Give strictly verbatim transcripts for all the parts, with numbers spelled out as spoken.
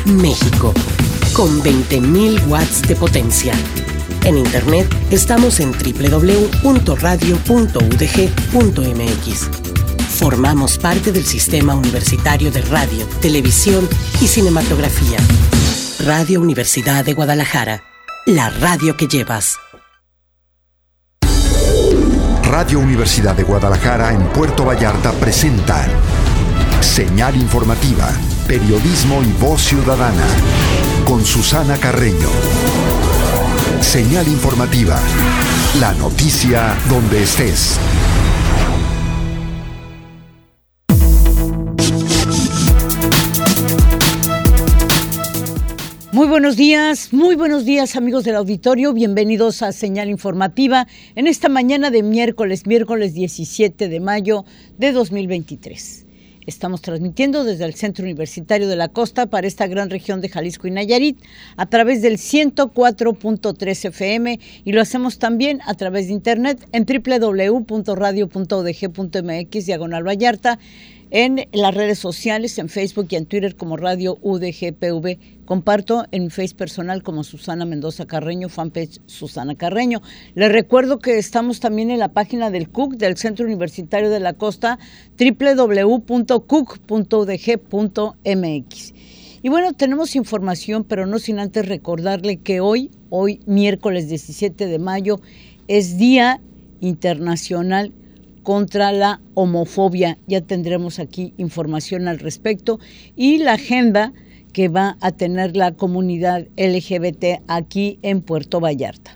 México, con veinte mil watts de potencia. En internet estamos en doble u doble u doble u punto radio punto u d g punto m x. Formamos parte del Sistema Universitario de Radio, Televisión y Cinematografía. Radio Universidad de Guadalajara, la radio que llevas. Radio Universidad de Guadalajara en Puerto Vallarta presenta Señal Informativa, Periodismo y Voz Ciudadana, con Susana Carreño. Señal Informativa, la noticia donde estés. Muy buenos días, muy buenos días amigos del auditorio, bienvenidos a Señal Informativa en esta mañana de miércoles, miércoles diecisiete de mayo de dos mil veintitrés. Estamos transmitiendo desde el Centro Universitario de la Costa para esta gran región de Jalisco y Nayarit a través del ciento cuatro punto tres F M y lo hacemos también a través de internet en doble u doble u doble u punto radio punto u d g punto m x diagonal Vallarta, en las redes sociales, en Facebook y en Twitter como Radio U D G P V. Comparto en mi Face personal como Susana Mendoza Carreño, fanpage Susana Carreño. Les recuerdo que estamos también en la página del C U C, del Centro Universitario de la Costa, doble u doble u doble u punto c u c punto u d g punto m x. Y bueno, tenemos información, pero no sin antes recordarle que hoy, hoy miércoles diecisiete de mayo, es Día Internacional contra la Homofobia. Ya tendremos aquí información al respecto y la agenda que va a tener la comunidad L G B T aquí en Puerto Vallarta.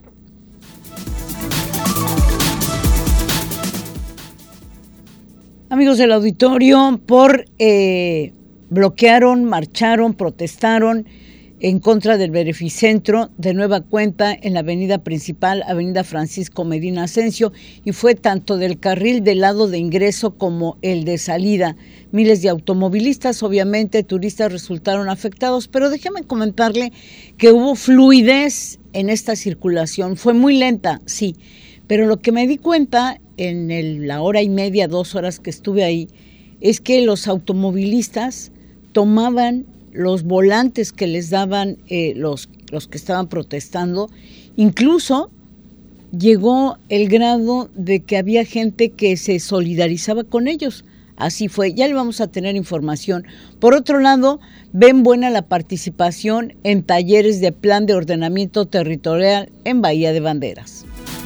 Amigos del auditorio, por eh, bloquearon, marcharon, protestaron en contra del Beneficentro de nueva cuenta en la avenida principal, avenida Francisco Medina Asensio, y fue tanto del carril del lado de ingreso como el de salida. Miles de automovilistas, obviamente, turistas resultaron afectados, pero déjame comentarle que hubo fluidez en esta circulación. Fue muy lenta, sí, pero lo que me di cuenta en el, la hora y media, dos horas que estuve ahí, es que los automovilistas tomaban los volantes que les daban eh, los, los que estaban protestando. Incluso llegó el grado de que había gente que se solidarizaba con ellos. Así fue, ya le vamos a tener información. Por otro lado, ven buena la participación en talleres de plan de ordenamiento territorial en Bahía de Banderas.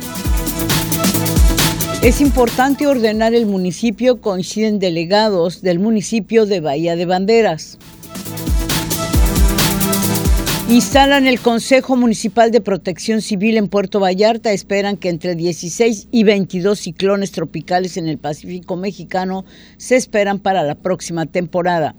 Es importante ordenar el municipio, coinciden delegados del municipio de Bahía de Banderas. Instalan el Consejo Municipal de Protección Civil en Puerto Vallarta. Esperan que entre dieciséis y veintidós ciclones tropicales en el Pacífico mexicano se esperan para la próxima temporada.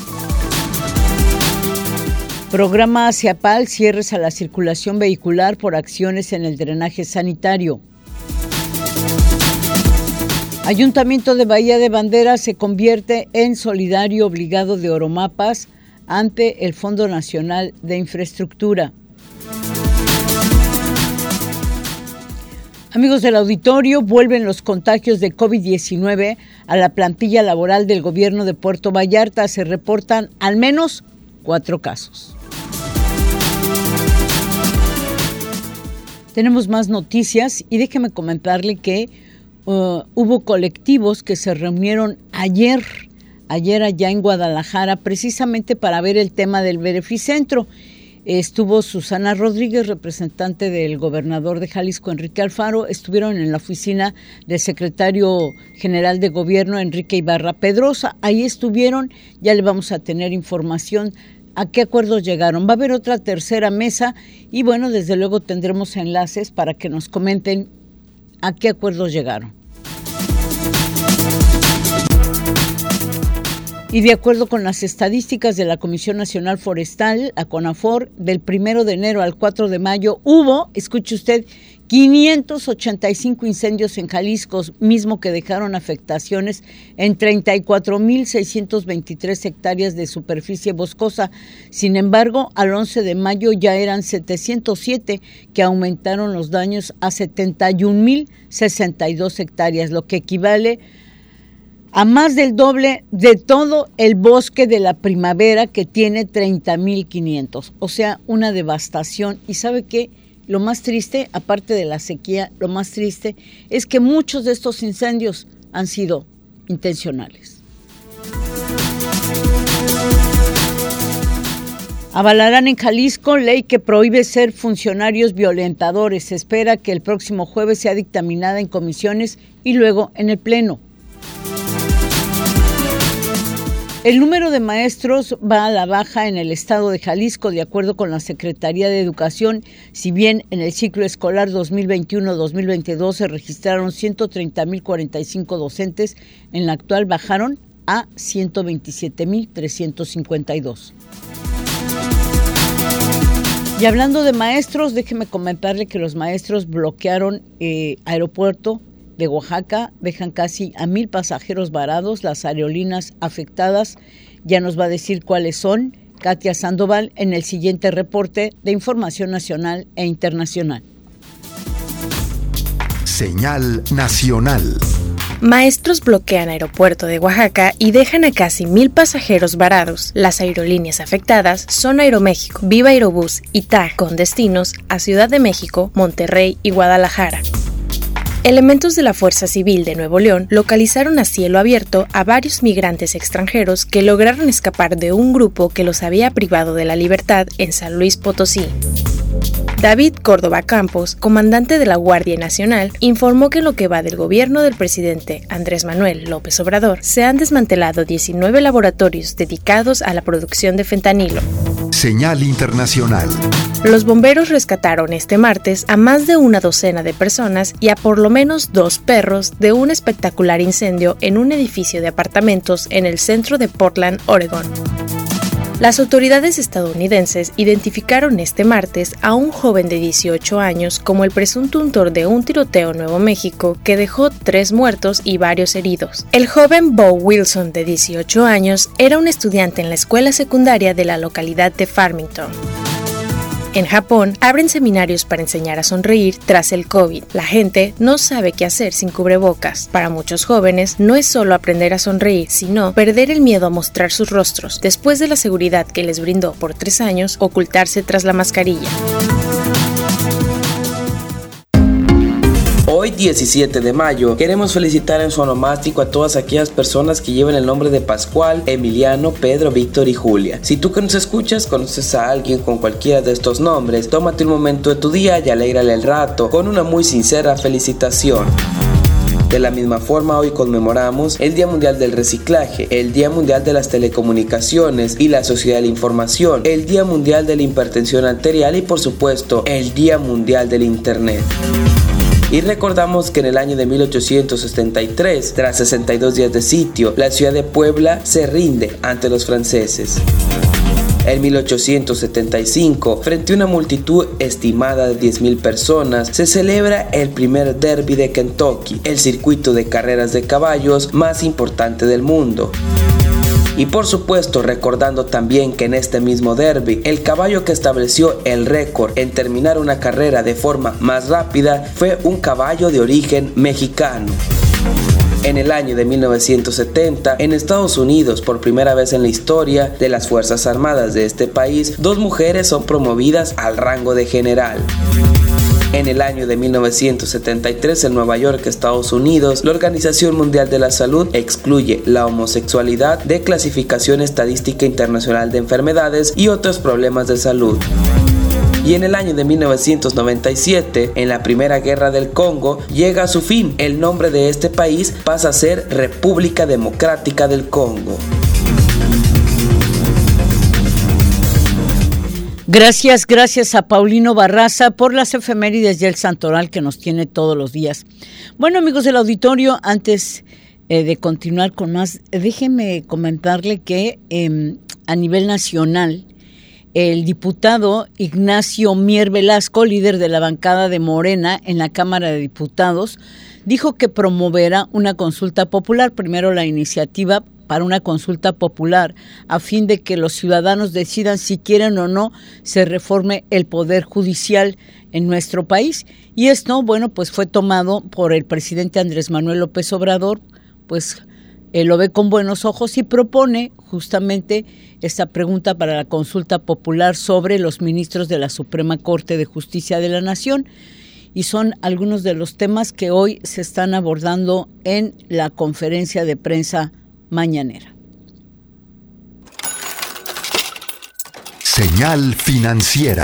Programa ASEAPAL, cierres a la circulación vehicular por acciones en el drenaje sanitario. Ayuntamiento de Bahía de Banderas se convierte en solidario obligado de Oromapas ante el Fondo Nacional de Infraestructura. Amigos del auditorio, vuelven los contagios de COVID diecinueve a la plantilla laboral del gobierno de Puerto Vallarta. Se reportan al menos cuatro casos. Tenemos más noticias y déjeme comentarle que uh, hubo colectivos que se reunieron ayer ayer allá en Guadalajara, precisamente para ver el tema del Beneficentro. Estuvo Susana Rodríguez, representante del gobernador de Jalisco, Enrique Alfaro. Estuvieron en la oficina del secretario general de gobierno, Enrique Ibarra Pedrosa. Ahí estuvieron, ya le vamos a tener información a qué acuerdos llegaron. Va a haber otra tercera mesa y bueno, desde luego tendremos enlaces para que nos comenten a qué acuerdos llegaron. Y de acuerdo con las estadísticas de la Comisión Nacional Forestal, la CONAFOR, del primero de enero al cuatro de mayo hubo, escuche usted, quinientos ochenta y cinco incendios en Jalisco, mismo que dejaron afectaciones en treinta y cuatro mil seiscientas veintitrés hectáreas de superficie boscosa. Sin embargo, al once de mayo ya eran setecientos siete, que aumentaron los daños a setenta y un mil sesenta y dos hectáreas, lo que equivale a más del doble de todo el bosque de la primavera, que tiene treinta mil quinientos, o sea, una devastación. ¿Y sabe qué? Lo más triste, aparte de la sequía, lo más triste es que muchos de estos incendios han sido intencionales. Avalarán en Jalisco ley que prohíbe ser funcionarios violentadores. Se espera que el próximo jueves sea dictaminada en comisiones y luego en el Pleno. El número de maestros va a la baja en el estado de Jalisco, de acuerdo con la Secretaría de Educación. Si bien en el ciclo escolar dos mil veintiuno dos mil veintidós se registraron ciento treinta mil cuarenta y cinco docentes, en la actual bajaron a ciento veintisiete mil trescientos cincuenta y dos. Y hablando de maestros, déjeme comentarle que los maestros bloquearon eh, aeropuerto de Oaxaca, dejan casi a mil pasajeros varados, las aerolíneas afectadas. Ya nos va a decir cuáles son Katia Sandoval en el siguiente reporte de Información Nacional e Internacional. Señal nacional. Maestros bloquean aeropuerto de Oaxaca y dejan a casi mil pasajeros varados. Las aerolíneas afectadas son Aeroméxico, Viva Aerobús y T A G, con destinos a Ciudad de México, Monterrey y Guadalajara. Elementos de la Fuerza Civil de Nuevo León localizaron a cielo abierto a varios migrantes extranjeros que lograron escapar de un grupo que los había privado de la libertad en San Luis Potosí. David Córdoba Campos, comandante de la Guardia Nacional, informó que en lo que va del gobierno del presidente Andrés Manuel López Obrador se han desmantelado diecinueve laboratorios dedicados a la producción de fentanilo. Señal internacional. Los bomberos rescataron este martes a más de una docena de personas y a por lo menos dos perros de un espectacular incendio en un edificio de apartamentos en el centro de Portland, Oregón. Las autoridades estadounidenses identificaron este martes a un joven de dieciocho años como el presunto autor de un tiroteo en Nuevo México que dejó tres muertos y varios heridos. El joven Bo Wilson, de dieciocho años, era un estudiante en la escuela secundaria de la localidad de Farmington. En Japón, abren seminarios para enseñar a sonreír tras el COVID. La gente no sabe qué hacer sin cubrebocas. Para muchos jóvenes, no es solo aprender a sonreír, sino perder el miedo a mostrar sus rostros, después de la seguridad que les brindó por tres años ocultarse tras la mascarilla. Hoy, diecisiete de mayo, queremos felicitar en su onomástico a todas aquellas personas que llevan el nombre de Pascual, Emiliano, Pedro, Víctor y Julia. Si tú que nos escuchas conoces a alguien con cualquiera de estos nombres, tómate un momento de tu día y alégrale el rato con una muy sincera felicitación. De la misma forma, hoy conmemoramos el Día Mundial del Reciclaje, el Día Mundial de las Telecomunicaciones y la Sociedad de la Información, el Día Mundial de la Hipertensión Arterial y, por supuesto, el Día Mundial del Internet. Y recordamos que en el año de mil ochocientos setenta y tres, tras sesenta y dos días de sitio, la ciudad de Puebla se rinde ante los franceses. En mil ochocientos setenta y cinco, frente a una multitud estimada de diez mil personas, se celebra el primer derby de Kentucky, el circuito de carreras de caballos más importante del mundo. Y por supuesto, recordando también que en este mismo derby, el caballo que estableció el récord en terminar una carrera de forma más rápida fue un caballo de origen mexicano. En el año de mil novecientos setenta, en Estados Unidos, por primera vez en la historia de las Fuerzas Armadas de este país, dos mujeres son promovidas al rango de general. En el año de mil novecientos setenta y tres, en Nueva York, Estados Unidos, la Organización Mundial de la Salud excluye la homosexualidad de Clasificación Estadística Internacional de Enfermedades y otros problemas de salud. Y en el año de mil novecientos noventa y siete, en la Primera Guerra del Congo, llega a su fin. El nombre de este país pasa a ser República Democrática del Congo. Gracias, gracias a Paulino Barraza por las efemérides y el santoral que nos tiene todos los días. Bueno, amigos del auditorio, antes eh, de continuar con más, déjenme comentarle que eh, a nivel nacional, el diputado Ignacio Mier Velasco, líder de la bancada de Morena en la Cámara de Diputados, dijo que promoverá una consulta popular, primero la iniciativa para una consulta popular, a fin de que los ciudadanos decidan si quieren o no se reforme el poder judicial en nuestro país. Y esto, bueno, pues fue tomado por el presidente Andrés Manuel López Obrador, pues eh, lo ve con buenos ojos y propone justamente esta pregunta para la consulta popular sobre los ministros de la Suprema Corte de Justicia de la Nación. Y son algunos de los temas que hoy se están abordando en la conferencia de prensa mañanera. Señal financiera.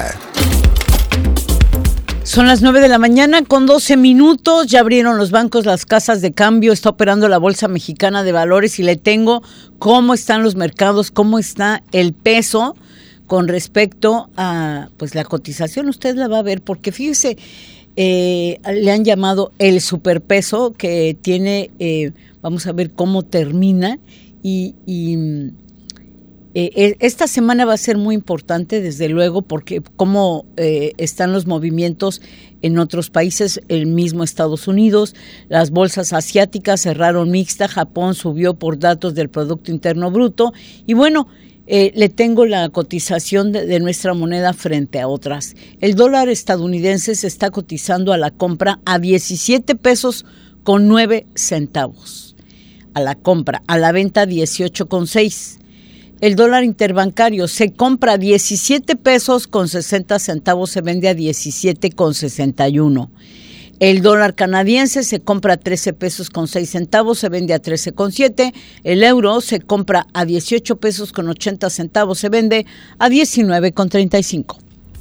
Son las nueve de la mañana con doce minutos, ya abrieron los bancos, las casas de cambio, está operando la Bolsa Mexicana de Valores y le tengo cómo están los mercados, cómo está el peso con respecto a pues la cotización. Usted la va a ver porque fíjese, eh, le han llamado el superpeso que tiene, eh, vamos a ver cómo termina y... y Eh, esta semana va a ser muy importante, desde luego, porque cómo eh, están los movimientos en otros países, el mismo Estados Unidos, las bolsas asiáticas cerraron mixta, Japón subió por datos del Producto Interno Bruto, y bueno, eh, le tengo la cotización de, de nuestra moneda frente a otras. El dólar estadounidense se está cotizando a la compra a diecisiete pesos con nueve centavos, a la compra, a la venta dieciocho con seis. El dólar interbancario se compra a diecisiete pesos con sesenta centavos, se vende a diecisiete con sesenta y uno. El dólar canadiense se compra a trece pesos con seis centavos, se vende a trece con siete. El euro se compra a dieciocho pesos con ochenta centavos, se vende a diecinueve con treinta y cinco.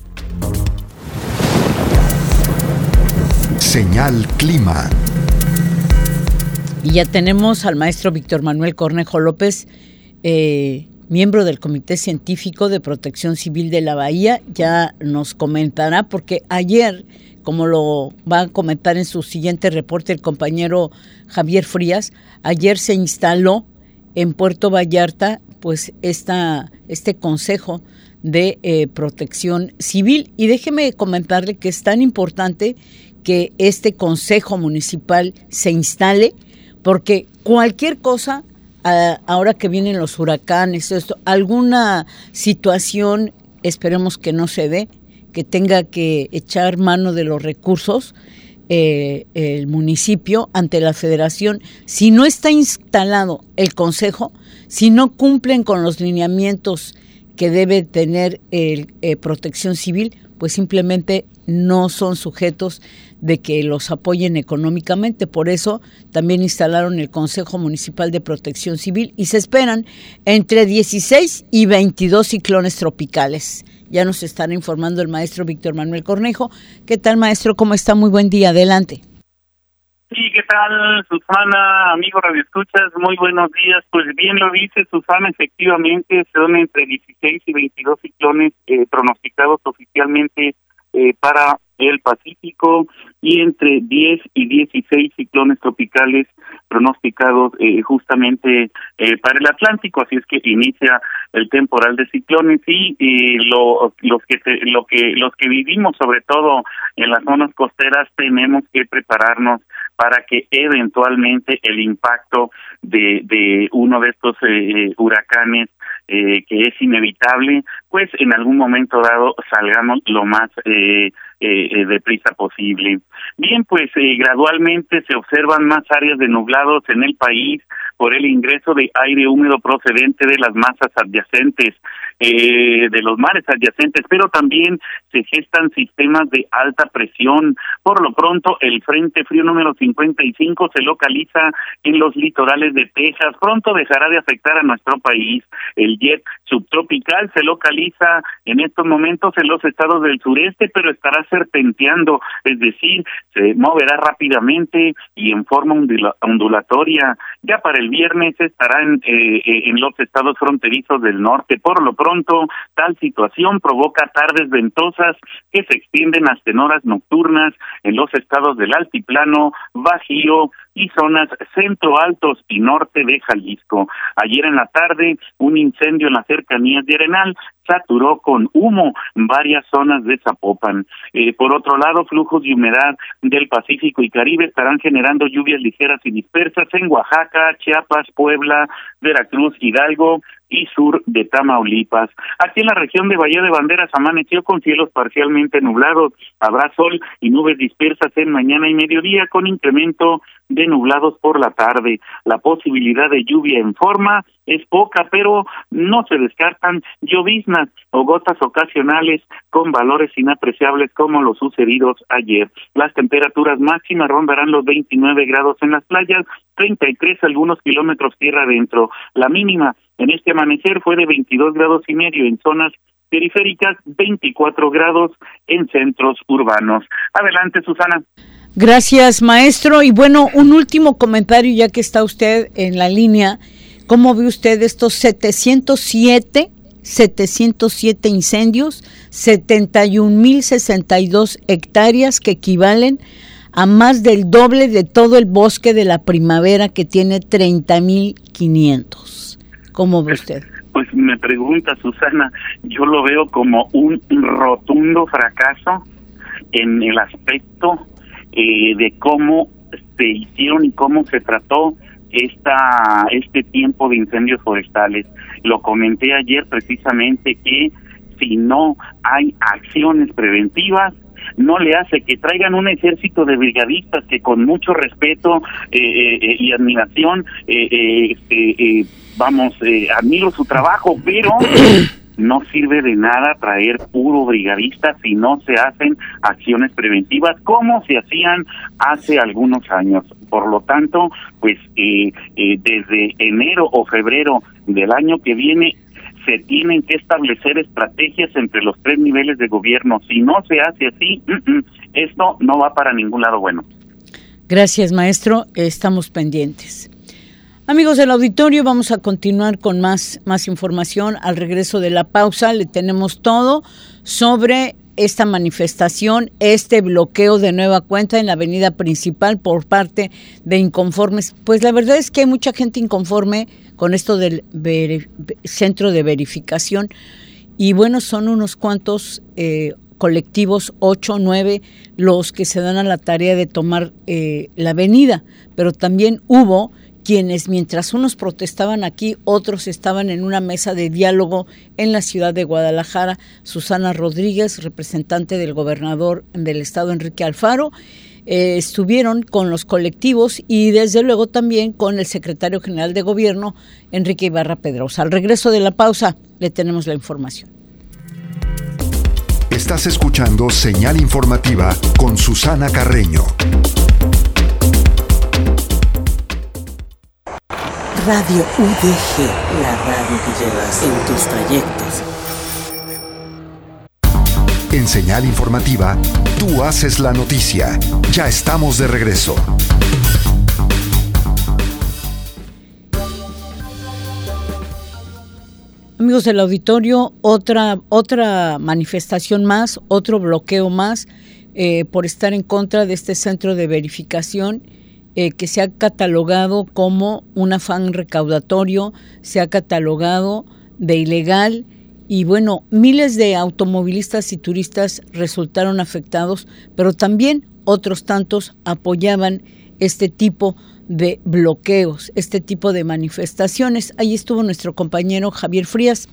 Señal Clima. Y ya tenemos al maestro Víctor Manuel Cornejo López, eh, miembro del Comité Científico de Protección Civil de la Bahía. Ya nos comentará, porque ayer, como lo va a comentar en su siguiente reporte el compañero Javier Frías, ayer se instaló en Puerto Vallarta pues esta, este Consejo de eh, Protección Civil. Y déjeme comentarle que es tan importante que este Consejo Municipal se instale, porque cualquier cosa, ahora que vienen los huracanes, esto, alguna situación, esperemos que no se dé, que tenga que echar mano de los recursos eh, el municipio ante la federación, si no está instalado el consejo, si no cumplen con los lineamientos que debe tener el eh, Protección Civil, pues simplemente no son sujetos de que los apoyen económicamente. Por eso también instalaron el Consejo Municipal de Protección Civil y se esperan entre dieciséis y veintidós ciclones tropicales. Ya nos estará informando el maestro Víctor Manuel Cornejo. ¿Qué tal, maestro? ¿Cómo está? Muy buen día. Adelante. Sí, ¿qué tal, Susana? Amigo Radio Escuchas, muy buenos días. Pues bien lo dice Susana, efectivamente son entre dieciséis y veintidós ciclones eh, pronosticados oficialmente eh, para el Pacífico y entre diez y dieciséis ciclones tropicales pronosticados eh, justamente eh, para el Atlántico. Así es que inicia el temporal de ciclones y eh, lo, los que te, lo que los que vivimos sobre todo en las zonas costeras tenemos que prepararnos para que eventualmente el impacto de de uno de estos eh, huracanes eh, que es inevitable, pues en algún momento dado salgamos lo más eh, eh, deprisa posible. Bien, pues eh, gradualmente se observan más áreas de nublados en el país por el ingreso de aire húmedo procedente de las masas adyacentes, eh, de los mares adyacentes, pero también se gestan sistemas de alta presión. Por lo pronto, el Frente Frío número cincuenta y cinco se localiza en los litorales de Texas. Pronto dejará de afectar a nuestro país. El jet subtropical se localiza en estos momentos en los estados del sureste, pero estará serpenteando, es decir, se moverá rápidamente y en forma ondulatoria. Ya para el viernes estará en, eh, en los estados fronterizos del norte. Por lo pronto, tal situación provoca tardes ventosas que se extienden hasta en horas nocturnas en los estados del altiplano, Bajío y zonas centro-altos y norte de Jalisco. Ayer en la tarde, un incendio en las cercanías de Arenal saturó con humo varias zonas de Zapopan. Eh, por otro lado, flujos de humedad del Pacífico y Caribe estarán generando lluvias ligeras y dispersas en Oaxaca, Chiapas, Puebla, Veracruz, Hidalgo y sur de Tamaulipas. Aquí en la región de Bahía de Banderas amaneció con cielos parcialmente nublados. Habrá sol y nubes dispersas en mañana y mediodía con incremento de nublados por la tarde. La posibilidad de lluvia en forma es poca, pero no se descartan lloviznas o gotas ocasionales con valores inapreciables como los sucedidos ayer. Las temperaturas máximas rondarán los veintinueve grados en las playas, treinta y tres algunos kilómetros tierra adentro. La mínima en este amanecer fue de veintidós grados y medio en zonas periféricas, veinticuatro grados en centros urbanos. Adelante, Susana. Gracias, maestro. Y bueno, un último comentario, ya que está usted en la línea. ¿Cómo ve usted estos setecientos siete incendios, setenta y un mil sesenta y dos hectáreas que equivalen a más del doble de todo el bosque de la primavera, que tiene treinta mil quinientos? ¿Cómo ve usted? Pues me pregunta, Susana, yo lo veo como un rotundo fracaso en el aspecto eh, de cómo se hicieron y cómo se trató esta este tiempo de incendios forestales. Lo comenté ayer precisamente, que si no hay acciones preventivas, no le hace que traigan un ejército de brigadistas que con mucho respeto eh, eh, y admiración, eh, eh, este, eh, vamos, eh, admiro su trabajo, pero no sirve de nada traer puro brigadista si no se hacen acciones preventivas como se hacían hace algunos años. Por lo tanto, pues eh, eh, desde enero o febrero del año que viene se tienen que establecer estrategias entre los tres niveles de gobierno. Si no se hace así, uh-uh, esto no va para ningún lado bueno. Gracias, maestro. Estamos pendientes. Amigos del auditorio, vamos a continuar con más, más información. Al regreso de la pausa le tenemos todo sobre esta manifestación, este bloqueo de nueva cuenta en la avenida principal por parte de inconformes. Pues la verdad es que hay mucha gente inconforme con esto del ver, centro de verificación, y bueno, son unos cuantos eh, colectivos, ocho, nueve, los que se dan a la tarea de tomar eh, la avenida, pero también hubo quienes, mientras unos protestaban aquí, otros estaban en una mesa de diálogo en la ciudad de Guadalajara. Susana Rodríguez, representante del gobernador del estado, Enrique Alfaro, eh, estuvieron con los colectivos y desde luego también con el secretario general de gobierno, Enrique Ibarra Pedrosa. Al regreso de la pausa le tenemos la información. Estás escuchando Señal Informativa con Susana Carreño. Radio U D G, la radio que llevas en tus trayectos. En Señal Informativa, tú haces la noticia. Ya estamos de regreso. Amigos del auditorio, otra, otra manifestación más, otro bloqueo más eh, por estar en contra de este centro de verificación eh, que se ha catalogado como un afán recaudatorio, se ha catalogado de ilegal y bueno, miles de automovilistas y turistas resultaron afectados, pero también otros tantos apoyaban este tipo de bloqueos, este tipo de manifestaciones. Ahí estuvo nuestro compañero Javier Frías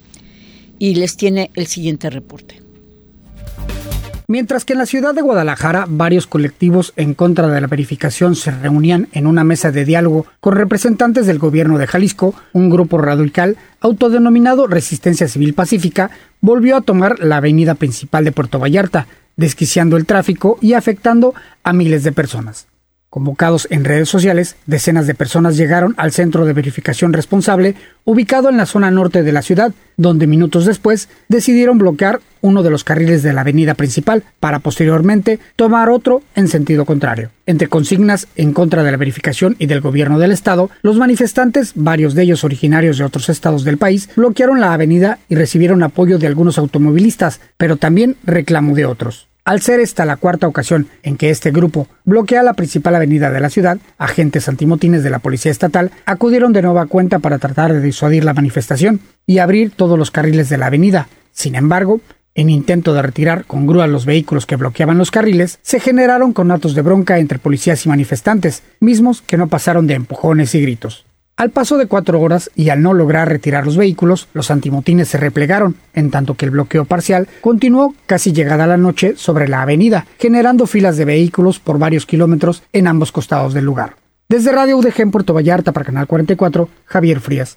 y les tiene el siguiente reporte. Mientras que en la ciudad de Guadalajara varios colectivos en contra de la verificación se reunían en una mesa de diálogo con representantes del gobierno de Jalisco, un grupo radical autodenominado Resistencia Civil Pacífica volvió a tomar la avenida principal de Puerto Vallarta, desquiciando el tráfico y afectando a miles de personas. Convocados en redes sociales, decenas de personas llegaron al centro de verificación responsable, ubicado en la zona norte de la ciudad, donde minutos después decidieron bloquear uno de los carriles de la avenida principal para posteriormente tomar otro en sentido contrario. Entre consignas en contra de la verificación y del gobierno del estado, los manifestantes, varios de ellos originarios de otros estados del país, bloquearon la avenida y recibieron apoyo de algunos automovilistas, pero también reclamo de otros. Al ser esta la cuarta ocasión en que este grupo bloquea la principal avenida de la ciudad, agentes antimotines de la Policía Estatal acudieron de nueva cuenta para tratar de disuadir la manifestación y abrir todos los carriles de la avenida. Sin embargo, en intento de retirar con grúa los vehículos que bloqueaban los carriles, se generaron conatos de bronca entre policías y manifestantes, mismos que no pasaron de empujones y gritos. Al paso de cuatro horas y al no lograr retirar los vehículos, los antimotines se replegaron, en tanto que el bloqueo parcial continuó casi llegada la noche sobre la avenida, generando filas de vehículos por varios kilómetros en ambos costados del lugar. Desde Radio U D G en Puerto Vallarta para Canal cuarenta y cuatro, Javier Frías.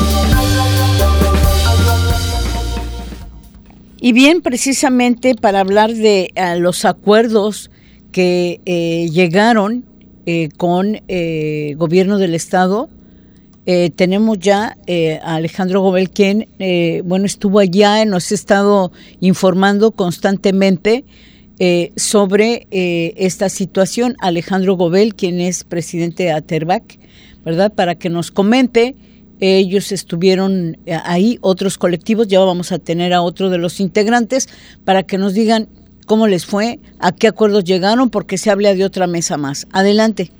Y bien, precisamente para hablar de uh, los acuerdos que eh, llegaron eh, con el eh, gobierno del estado, eh, tenemos ya eh, a Alejandro Gobel, quien eh, bueno, estuvo allá, nos ha estado informando constantemente eh, sobre eh, esta situación. Alejandro Gobel, quien es presidente de Aterbac, ¿verdad? Para que nos comente. Ellos estuvieron ahí, otros colectivos, ya vamos a tener a otro de los integrantes para que nos digan cómo les fue, a qué acuerdos llegaron, porque se habla de otra mesa más. Adelante.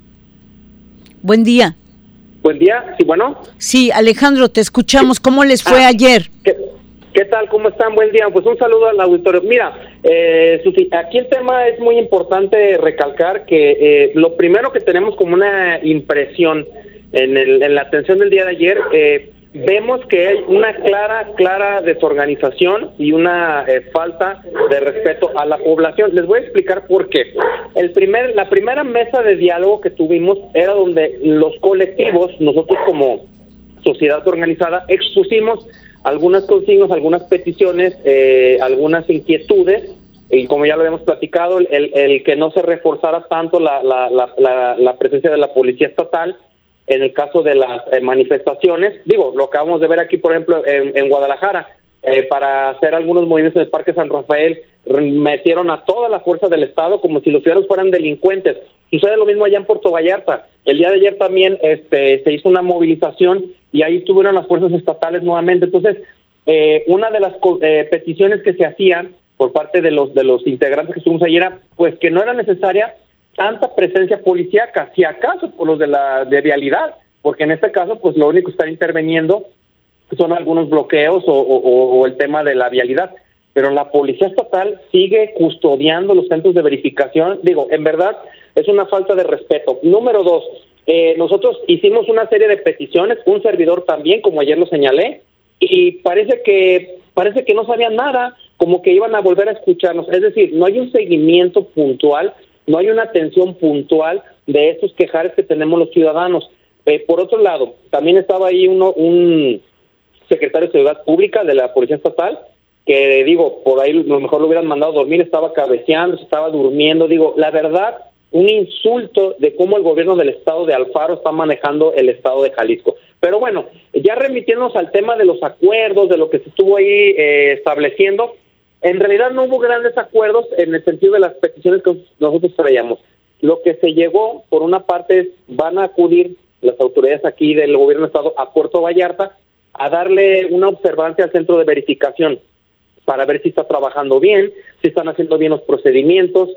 Buen día. Buen día, sí, bueno. Sí, Alejandro, te escuchamos. ¿Cómo les fue ah, ayer? ¿qué, ¿Qué tal? ¿Cómo están? Buen día. Pues un saludo al auditorio. Mira, eh, Susi, aquí el tema es muy importante recalcar que eh, lo primero que tenemos como una impresión En, el, en la atención del día de ayer, eh, vemos que hay una clara, clara desorganización y una eh, falta de respeto a la población. Les voy a explicar por qué. El primer, la primera mesa de diálogo que tuvimos era donde los colectivos, nosotros como sociedad organizada, expusimos algunas consignas, algunas peticiones, eh, algunas inquietudes, y como ya lo habíamos platicado, el, el que no se reforzara tanto la, la, la, la, la presencia de la policía estatal en el caso de las eh, manifestaciones. Digo, lo acabamos de ver aquí, por ejemplo, en, en Guadalajara, eh, para hacer algunos movimientos en el Parque San Rafael, metieron a toda la fuerza del Estado como si los ciudadanos fueran delincuentes. Sucede lo mismo allá en Puerto Vallarta. El día de ayer también este, se hizo una movilización y ahí tuvieron las fuerzas estatales nuevamente. Entonces, eh, una de las eh, peticiones que se hacían por parte de los de los integrantes que estuvimos ayer era pues que no era necesaria tanta presencia policíaca, si acaso por los de la de vialidad, porque en este caso pues lo único que están interviniendo son algunos bloqueos o, o, o el tema de la vialidad, pero la policía estatal sigue custodiando los centros de verificación. Digo, en verdad es una falta de respeto. Número dos, eh, nosotros hicimos una serie de peticiones, un servidor también, como ayer lo señalé, y parece que parece que no sabían nada, como que iban a volver a escucharnos. Es decir, no hay un seguimiento puntual, no hay una atención puntual de estos quejares que tenemos los ciudadanos. Eh, por otro lado, también estaba ahí uno, un secretario de Seguridad Pública de la Policía Estatal, que digo, por ahí a lo mejor lo hubieran mandado a dormir, estaba cabeceando, estaba durmiendo. Digo, la verdad, un insulto de cómo el gobierno del estado de Alfaro está manejando el estado de Jalisco. Pero bueno, ya remitiéndonos al tema de los acuerdos, de lo que se estuvo ahí eh, estableciendo, en realidad no hubo grandes acuerdos en el sentido de las peticiones que nosotros traíamos. Lo que se llegó, por una parte, es van a acudir las autoridades aquí del gobierno del estado a Puerto Vallarta a darle una observancia al centro de verificación para ver si está trabajando bien, si están haciendo bien los procedimientos.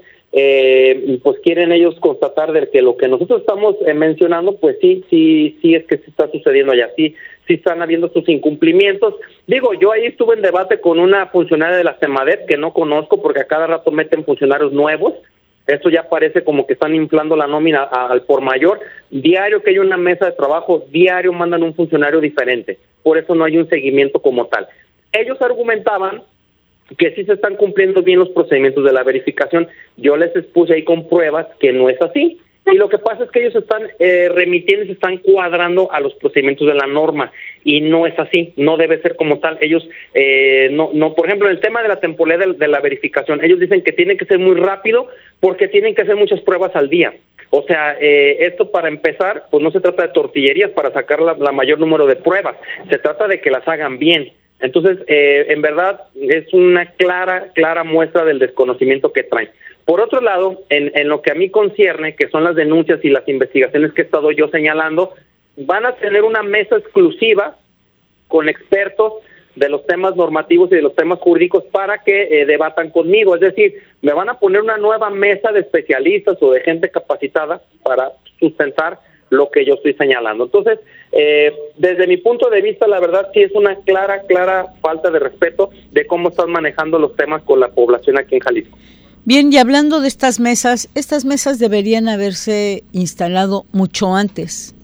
Eh, pues quieren ellos constatar de que lo que nosotros estamos eh, mencionando, pues sí, sí, sí es que se está sucediendo allá, sí, sí están habiendo sus incumplimientos. Digo, yo ahí estuve en debate con una funcionaria de la CEMADET que no conozco porque a cada rato meten funcionarios nuevos. Esto ya parece como que están inflando la nómina al por mayor. Diario que hay una mesa de trabajo, diario mandan un funcionario diferente. Por eso no hay un seguimiento como tal. Ellos argumentaban que sí se están cumpliendo bien los procedimientos de la verificación. Yo les expuse ahí con pruebas que no es así. Y lo que pasa es que ellos están eh, remitiendo y se están cuadrando a los procedimientos de la norma. Y no es así, no debe ser como tal. Ellos, eh, no, no, por ejemplo, en el tema de la temporalidad de, de la verificación, ellos dicen que tiene que ser muy rápido porque tienen que hacer muchas pruebas al día. O sea, eh, esto para empezar, pues no se trata de tortillerías para sacar la, la mayor número de pruebas. Se trata de que las hagan bien. Entonces, eh, en verdad, es una clara, clara muestra del desconocimiento que traen. Por otro lado, en, en lo que a mí concierne, que son las denuncias y las investigaciones que he estado yo señalando, van a tener una mesa exclusiva con expertos de los temas normativos y de los temas jurídicos para que eh, debatan conmigo. Es decir, me van a poner una nueva mesa de especialistas o de gente capacitada para sustentar lo que yo estoy señalando. Entonces, eh, desde mi punto de vista, la verdad sí es una clara, clara falta de respeto de cómo están manejando los temas con la población aquí en Jalisco. Bien, y hablando de estas mesas, estas mesas deberían haberse instalado mucho antes,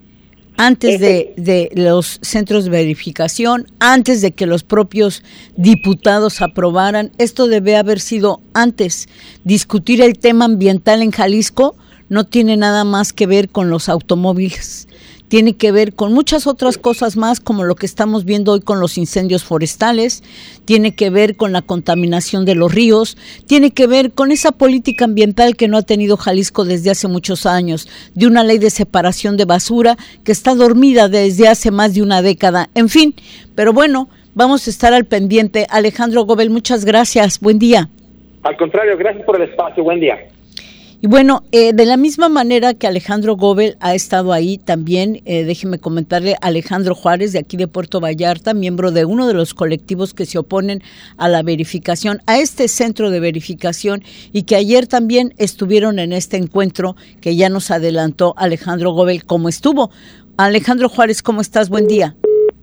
antes de, de los centros de verificación, antes de que los propios diputados aprobaran. Esto debe haber sido antes. Discutir el tema ambiental en Jalisco no tiene nada más que ver con los automóviles. Tiene que ver con muchas otras cosas más, como lo que estamos viendo hoy con los incendios forestales, tiene que ver con la contaminación de los ríos, tiene que ver con esa política ambiental que no ha tenido Jalisco desde hace muchos años, de una ley de separación de basura que está dormida desde hace más de una década, en fin, pero bueno, vamos a estar al pendiente. Alejandro Gobel, muchas gracias, buen día. Al contrario, gracias por el espacio, buen día. Y bueno, eh, de la misma manera que Alejandro Gobel ha estado ahí también, eh, déjeme comentarle, Alejandro Juárez, de aquí de Puerto Vallarta, miembro de uno de los colectivos que se oponen a la verificación, a este centro de verificación, y que ayer también estuvieron en este encuentro que ya nos adelantó Alejandro Gobel cómo estuvo. Alejandro Juárez, ¿cómo estás? Buen día.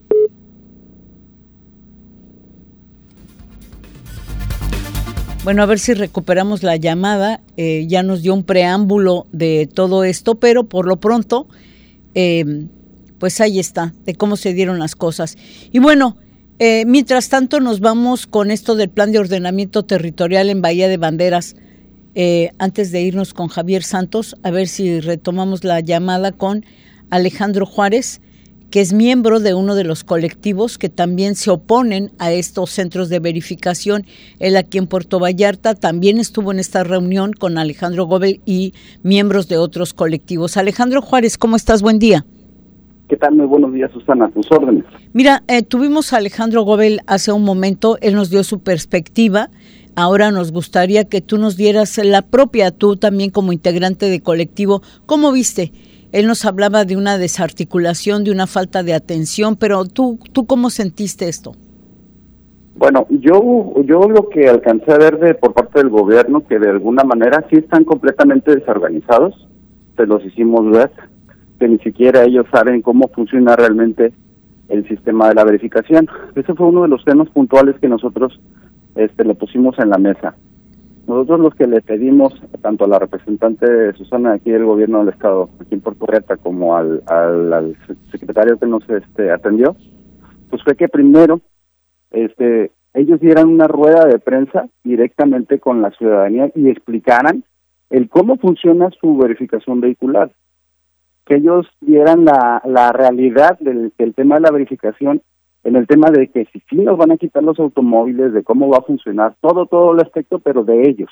Bueno, a ver si recuperamos la llamada, eh, ya nos dio un preámbulo de todo esto, pero por lo pronto, eh, pues ahí está, de cómo se dieron las cosas. Y bueno, eh, mientras tanto nos vamos con esto del plan de ordenamiento territorial en Bahía de Banderas, eh, antes de irnos con Javier Santos, a ver si retomamos la llamada con Alejandro Juárez, que es miembro de uno de los colectivos que también se oponen a estos centros de verificación. Él aquí en Puerto Vallarta también estuvo en esta reunión con Alejandro Gobel y miembros de otros colectivos. Alejandro Juárez, ¿cómo estás? Buen día. ¿Qué tal? Muy buenos días, Susana, a tus órdenes. Mira, eh, tuvimos a Alejandro Gobel hace un momento, él nos dio su perspectiva. Ahora nos gustaría que tú nos dieras la propia, tú también como integrante de colectivo. ¿Cómo viste? Él nos hablaba de una desarticulación, de una falta de atención, pero tú, ¿tú cómo sentiste esto? Bueno, yo yo lo que alcancé a ver de por parte del gobierno, que de alguna manera sí están completamente desorganizados, se los hicimos ver, que ni siquiera ellos saben cómo funciona realmente el sistema de la verificación. Ese fue uno de los temas puntuales que nosotros este, le pusimos en la mesa. Nosotros los que le pedimos, tanto a la representante de Susana aquí del gobierno del estado, aquí en Puerto Vallarta, como al, al, al secretario que nos este, atendió, pues fue que primero este, ellos dieran una rueda de prensa directamente con la ciudadanía y explicaran el cómo funciona su verificación vehicular. Que ellos dieran la, la realidad del, del tema de la verificación, en el tema de que si sí nos van a quitar los automóviles, de cómo va a funcionar, todo, todo el aspecto, pero de ellos.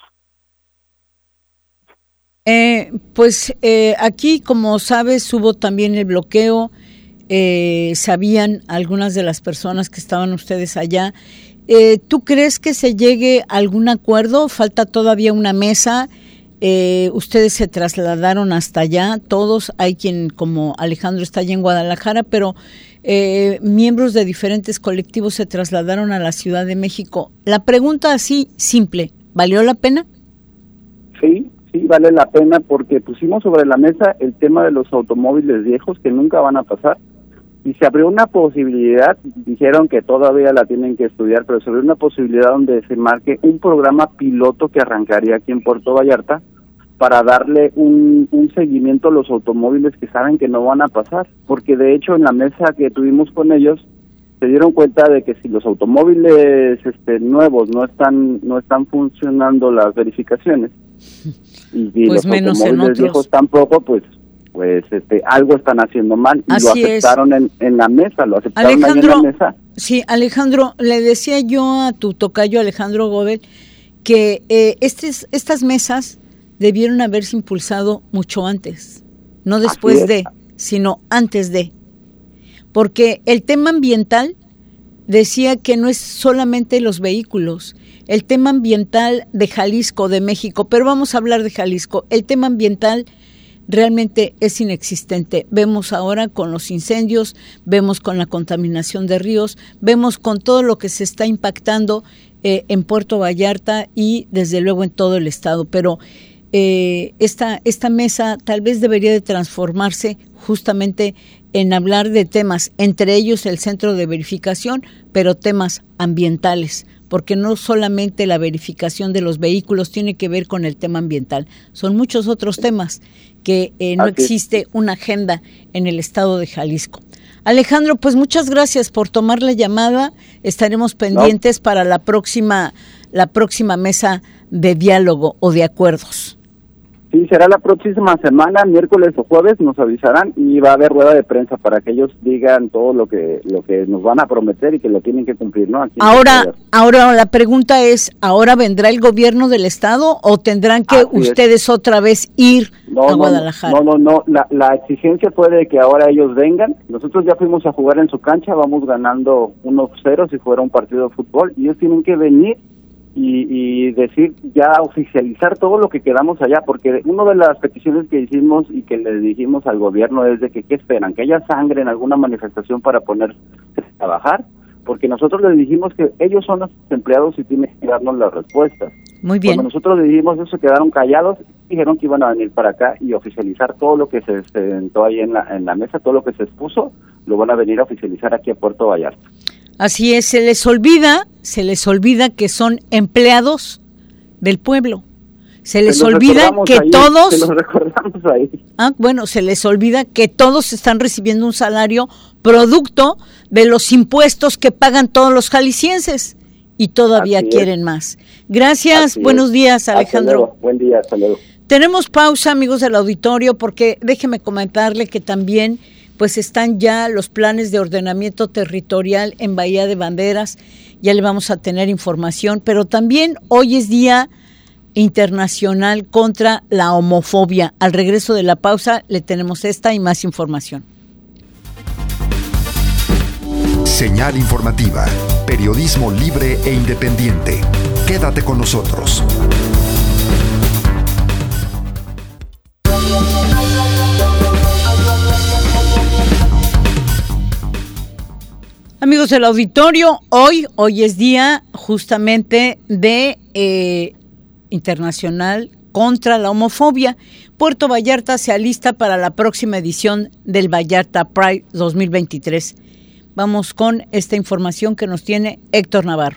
Eh, pues eh, aquí, como sabes, hubo también el bloqueo, eh, sabían algunas de las personas que estaban ustedes allá. Eh, ¿Tú crees que se llegue a algún acuerdo? ¿Falta todavía una mesa? Eh, ustedes se trasladaron hasta allá, todos, hay quien como Alejandro está allá en Guadalajara, pero eh, miembros de diferentes colectivos se trasladaron a la Ciudad de México. La pregunta así, simple, ¿valió la pena? Sí, sí, vale la pena porque pusimos sobre la mesa el tema de los automóviles viejos que nunca van a pasar y se abrió una posibilidad, dijeron que todavía la tienen que estudiar, pero se abrió una posibilidad donde se marque un programa piloto que arrancaría aquí en Puerto Vallarta para darle un, un seguimiento a los automóviles que saben que no van a pasar, porque de hecho en la mesa que tuvimos con ellos se dieron cuenta de que si los automóviles este, nuevos no están no están funcionando las verificaciones y, y pues los menos automóviles en viejos tampoco, pues pues este algo están haciendo mal y Así lo aceptaron en, en la mesa, lo aceptaron Alejandro, ahí en la mesa. Sí, Alejandro, le decía yo a tu tocayo Alejandro Gobel que eh, estes, estas mesas debieron haberse impulsado mucho antes, no después de, sino antes de, porque el tema ambiental decía que no es solamente los vehículos, el tema ambiental de Jalisco, de México, pero vamos a hablar de Jalisco, el tema ambiental realmente es inexistente. Vemos ahora con los incendios, vemos con la contaminación de ríos, vemos con todo lo que se está impactando eh, en Puerto Vallarta y desde luego en todo el estado. Pero eh, esta, esta mesa tal vez debería de transformarse justamente en hablar de temas, entre ellos el centro de verificación, pero temas ambientales, porque no solamente la verificación de los vehículos tiene que ver con el tema ambiental, son muchos otros temas que eh, no existe una agenda en el estado de Jalisco. Alejandro, pues muchas gracias por tomar la llamada, estaremos pendientes no. para la próxima, la próxima mesa de diálogo o de acuerdos. Sí, será la próxima semana, miércoles o jueves, nos avisarán y va a haber rueda de prensa para que ellos digan todo lo que lo que nos van a prometer y que lo tienen que cumplir, ¿no? Aquí ahora, ahora la pregunta es, ¿ahora vendrá el gobierno del estado o tendrán que Así ustedes es. otra vez ir no, a no, Guadalajara? No, no, no, la, la exigencia fue de que ahora ellos vengan. Nosotros ya fuimos a jugar en su cancha, vamos ganando uno cero si fuera un partido de fútbol, y ellos tienen que venir Y, y decir, ya oficializar todo lo que quedamos allá, porque una de las peticiones que hicimos y que le dijimos al gobierno es de que, ¿qué esperan? Que haya sangre en alguna manifestación para ponerse a trabajar, porque nosotros les dijimos que ellos son los empleados y tienen que darnos las respuestas. Muy bien. Cuando nosotros les dijimos eso, quedaron callados, dijeron que iban a venir para acá y oficializar todo lo que se sentó ahí en la, en la mesa, todo lo que se expuso, lo van a venir a oficializar aquí a Puerto Vallarta. Así es, se les olvida, se les olvida que son empleados del pueblo. Se les se olvida que ahí, todos... Se los recordamos ahí. Ah, bueno, se les olvida que todos están recibiendo un salario producto de los impuestos que pagan todos los jaliscienses y todavía Así quieren es. más. Gracias, Así buenos es. días, Alejandro. Hasta Buen día, hasta luego. Tenemos pausa, amigos del auditorio, porque déjeme comentarle que también... pues están ya los planes de ordenamiento territorial en Bahía de Banderas, ya le vamos a tener información, pero también hoy es Día Internacional contra la Homofobia. Al regreso de la pausa le tenemos esta y más información. Señal informativa, periodismo libre e independiente. Quédate con nosotros. Amigos del auditorio, hoy, hoy es día justamente de eh, Internacional contra la Homofobia. Puerto Vallarta se alista para la próxima edición del Vallarta Pride dos mil veintitrés. Vamos con esta información que nos tiene Héctor Navarro.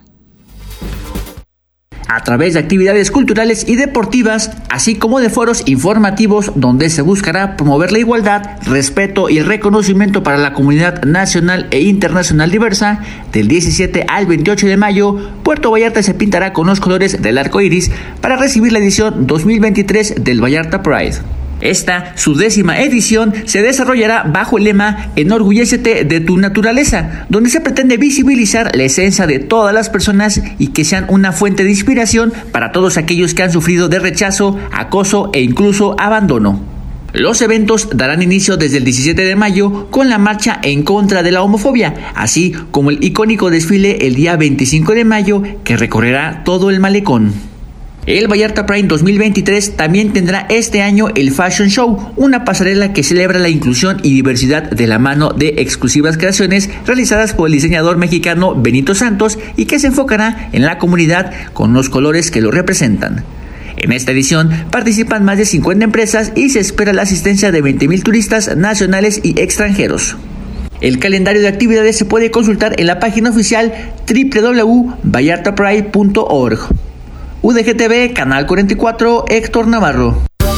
A través de actividades culturales y deportivas, así como de foros informativos donde se buscará promover la igualdad, respeto y el reconocimiento para la comunidad nacional e internacional diversa, del diecisiete al veintiocho de mayo, Puerto Vallarta se pintará con los colores del arco iris para recibir la edición dos mil veintitrés del Vallarta Pride. Esta, su décima edición, se desarrollará bajo el lema Enorgullécete de tu naturaleza, donde se pretende visibilizar la esencia de todas las personas y que sean una fuente de inspiración para todos aquellos que han sufrido de rechazo, acoso e incluso abandono. Los eventos darán inicio desde el diecisiete de mayo con la marcha en contra de la homofobia, así como el icónico desfile el día veinticinco de mayo que recorrerá todo el malecón. El Vallarta Pride dos mil veintitrés también tendrá este año el Fashion Show, una pasarela que celebra la inclusión y diversidad de la mano de exclusivas creaciones realizadas por el diseñador mexicano Benito Santos y que se enfocará en la comunidad con los colores que lo representan. En esta edición participan más de cincuenta empresas y se espera la asistencia de veinte mil turistas nacionales y extranjeros. El calendario de actividades se puede consultar en la página oficial doble u doble u doble u punto vallarta pride punto org. U D G T V, Canal cuarenta y cuatro, Héctor Navarro.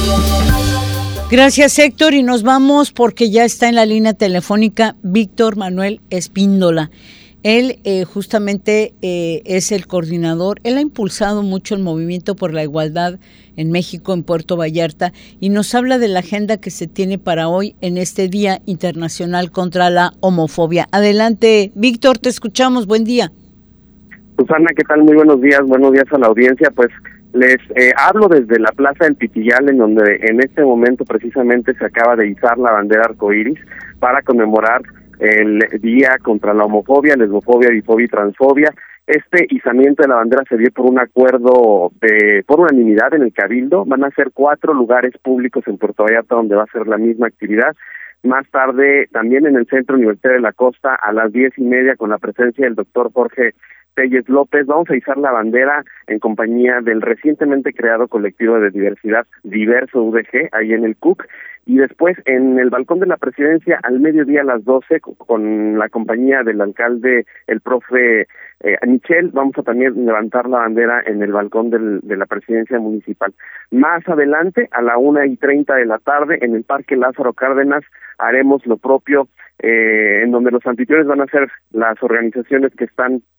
Gracias, Héctor, y nos vamos porque ya está en la línea telefónica Víctor Manuel Espíndola. Él eh, justamente eh, es el coordinador, él ha impulsado mucho el movimiento por la igualdad en México, en Puerto Vallarta, y nos habla de la agenda que se tiene para hoy en este Día Internacional contra la Homofobia. Adelante, Víctor, te escuchamos, buen día. Susana, ¿qué tal? Muy buenos días, buenos días a la audiencia. Pues les eh, hablo desde la Plaza del Pitillal, en donde en este momento precisamente se acaba de izar la bandera arcoíris para conmemorar el Día contra la Homofobia, Lesbofobia, Bifobia y Transfobia. Este izamiento de la bandera se dio por un acuerdo de por unanimidad en el Cabildo. Van a ser cuatro lugares públicos en Puerto Vallarta donde va a ser la misma actividad. Más tarde, también en el Centro Universitario de la Costa, a las diez y media, con la presencia del doctor Jorge Telles López, vamos a izar la bandera en compañía del recientemente creado colectivo de diversidad Diverso U D G, ahí en el C U C, y después en el balcón de la presidencia al mediodía a las doce, con la compañía del alcalde, el profe eh, Michel, vamos a también levantar la bandera en el balcón del, de la presidencia municipal. Más adelante, a la una y treinta de la tarde, en el Parque Lázaro Cárdenas, haremos lo propio, eh, en donde los anfitriones van a ser las organizaciones que están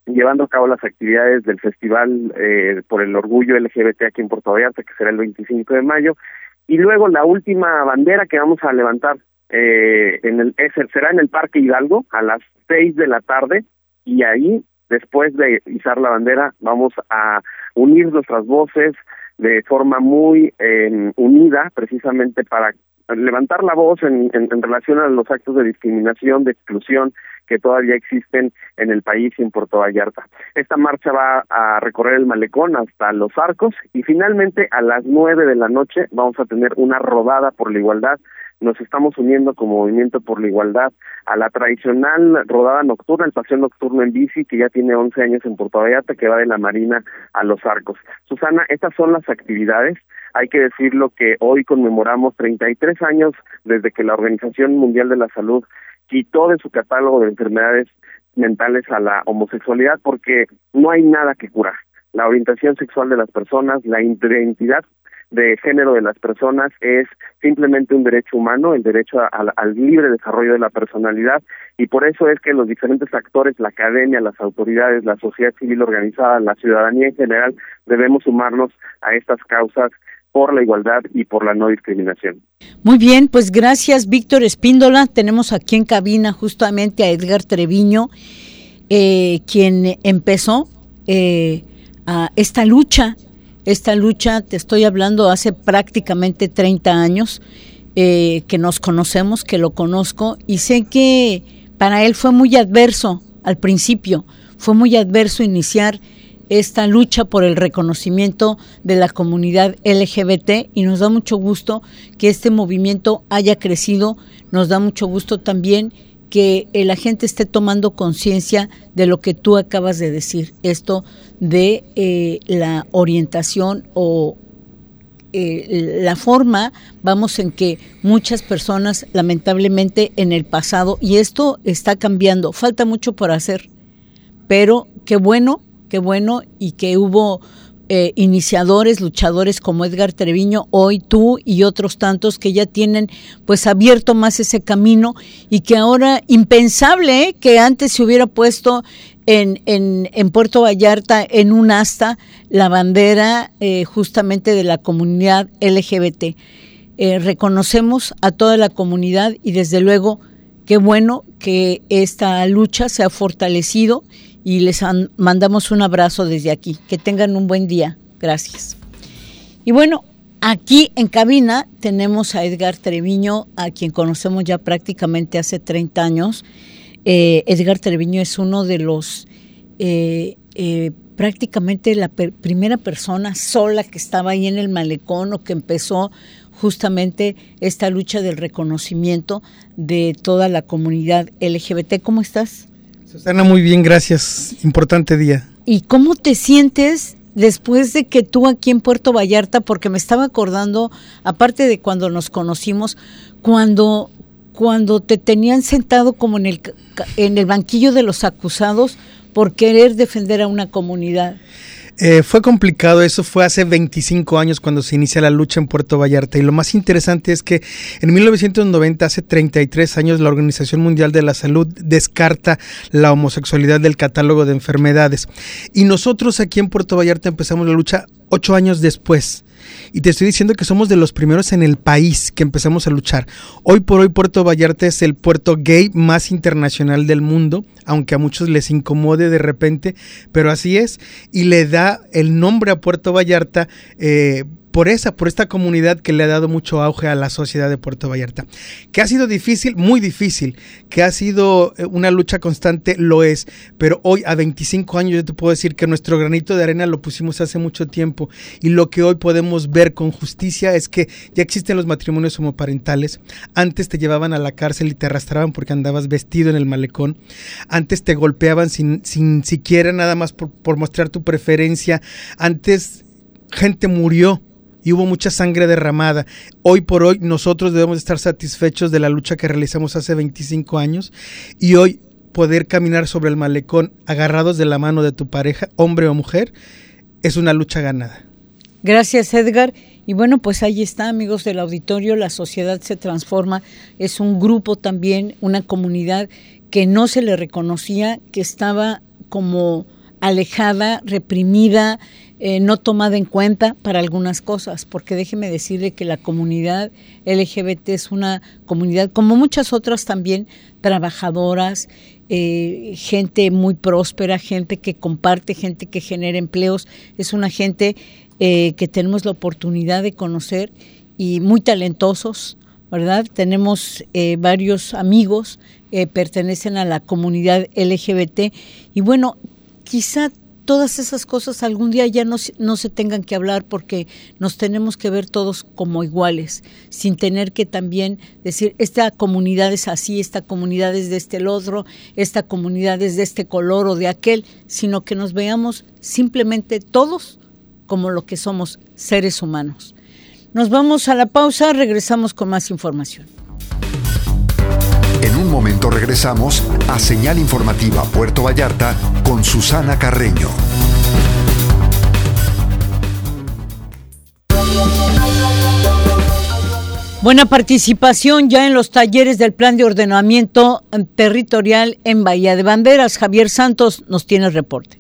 llevando a cabo las actividades del Festival eh, por el Orgullo L G B T aquí en Puerto Vallarta, que será el veinticinco de mayo, y luego la última bandera que vamos a levantar eh, en el es, será en el Parque Hidalgo a las seis de la tarde, y ahí, después de izar la bandera, vamos a unir nuestras voces de forma muy eh, unida, precisamente para levantar la voz en, en, en relación a los actos de discriminación, de exclusión que todavía existen en el país y en Puerto Vallarta. Esta marcha va a recorrer el malecón hasta Los Arcos y finalmente a las nueve de la noche vamos a tener una rodada por la igualdad. Nos estamos uniendo como Movimiento por la Igualdad a la tradicional rodada nocturna, el paseo nocturno en bici, que ya tiene once años en Puerto Vallarta, que va de la Marina a Los Arcos. Susana, estas son las actividades. Hay que decirlo que hoy conmemoramos treinta y tres años desde que la Organización Mundial de la Salud quitó de su catálogo de enfermedades mentales a la homosexualidad, porque no hay nada que curar. La orientación sexual de las personas, la identidad de género de las personas es simplemente un derecho humano, el derecho a, a, al libre desarrollo de la personalidad, y por eso es que los diferentes actores, la academia, las autoridades, la sociedad civil organizada, la ciudadanía en general, debemos sumarnos a estas causas por la igualdad y por la no discriminación. Muy bien, pues gracias, Víctor Espíndola. Tenemos aquí en cabina justamente a Edgar Treviño, eh, quien empezó eh, a esta lucha, esta lucha, te estoy hablando hace prácticamente treinta años, eh, que nos conocemos, que lo conozco, y sé que para él fue muy adverso al principio, fue muy adverso iniciar esta lucha por el reconocimiento de la comunidad L G B T, y nos da mucho gusto que este movimiento haya crecido, nos da mucho gusto también que la gente esté tomando conciencia de lo que tú acabas de decir, esto de eh, la orientación o eh, la forma, vamos, en que muchas personas lamentablemente en el pasado, y esto está cambiando, falta mucho por hacer, pero qué bueno, qué bueno y que hubo eh, iniciadores, luchadores como Edgar Treviño, hoy tú y otros tantos que ya tienen pues abierto más ese camino, y que ahora, impensable ¿eh? que antes se hubiera puesto en, en, en Puerto Vallarta en un asta la bandera eh, justamente de la comunidad L G B T. Eh, reconocemos a toda la comunidad y desde luego qué bueno que esta lucha se ha fortalecido, y les han, mandamos un abrazo desde aquí. Que tengan un buen día. Gracias. Y bueno, aquí en cabina tenemos a Edgar Treviño, a quien conocemos ya prácticamente hace treinta años. Eh, Edgar Treviño es uno de los, eh, eh, prácticamente la per- primera persona sola que estaba ahí en el malecón, o que empezó justamente esta lucha del reconocimiento de toda la comunidad L G B T. ¿Cómo estás? Susana, muy bien, gracias. Importante día. ¿Y cómo te sientes después de que tú aquí en Puerto Vallarta, porque me estaba acordando, aparte de cuando nos conocimos, cuando, cuando te tenían sentado como en el, en el banquillo de los acusados por querer defender a una comunidad? Eh, fue complicado, eso fue hace veinticinco años cuando se inicia la lucha en Puerto Vallarta, y lo más interesante es que en mil novecientos noventa, hace treinta y tres años, la Organización Mundial de la Salud descarta la homosexualidad del catálogo de enfermedades, y nosotros aquí en Puerto Vallarta empezamos la lucha ocho años después. Y te estoy diciendo que somos de los primeros en el país que empezamos a luchar. Hoy por hoy Puerto Vallarta es el puerto gay más internacional del mundo, aunque a muchos les incomode de repente, pero así es, y le da el nombre a Puerto Vallarta eh, por esa, por esta comunidad que le ha dado mucho auge a la sociedad de Puerto Vallarta. Que ha sido difícil, muy difícil, que ha sido una lucha constante, lo es, pero hoy a veinticinco años yo te puedo decir que nuestro granito de arena lo pusimos hace mucho tiempo, y lo que hoy podemos ver con justicia es que ya existen los matrimonios homoparentales. Antes te llevaban a la cárcel y te arrastraban porque andabas vestido en el malecón. Antes te golpeaban sin, sin siquiera nada más por, por mostrar tu preferencia. Antes gente murió y hubo mucha sangre derramada. Hoy por hoy nosotros debemos estar satisfechos de la lucha que realizamos hace veinticinco años, y hoy poder caminar sobre el malecón agarrados de la mano de tu pareja, hombre o mujer, es una lucha ganada. Gracias, Edgar. Y bueno, pues ahí está, amigos del auditorio, La Sociedad se Transforma es un grupo también, una comunidad que no se le reconocía, que estaba como alejada, reprimida, eh, no tomada en cuenta para algunas cosas, porque déjeme decirle que la comunidad L G B T es una comunidad, como muchas otras también, trabajadoras, eh, gente muy próspera, gente que comparte, gente que genera empleos, es una gente eh, que tenemos la oportunidad de conocer y muy talentosos, ¿verdad? Tenemos eh, varios amigos que eh, pertenecen a la comunidad L G B T y bueno, quizá todas esas cosas algún día ya no, no se tengan que hablar porque nos tenemos que ver todos como iguales, sin tener que también decir, esta comunidad es así, esta comunidad es de este el otro, esta comunidad es de este color o de aquel, sino que nos veamos simplemente todos como lo que somos, seres humanos. Nos vamos a la pausa, regresamos con más información. En un momento regresamos a Señal Informativa Puerto Vallarta con Susana Carreño. Buena participación ya en los talleres del Plan de Ordenamiento Territorial en Bahía de Banderas. Javier Santos nos tiene el reporte.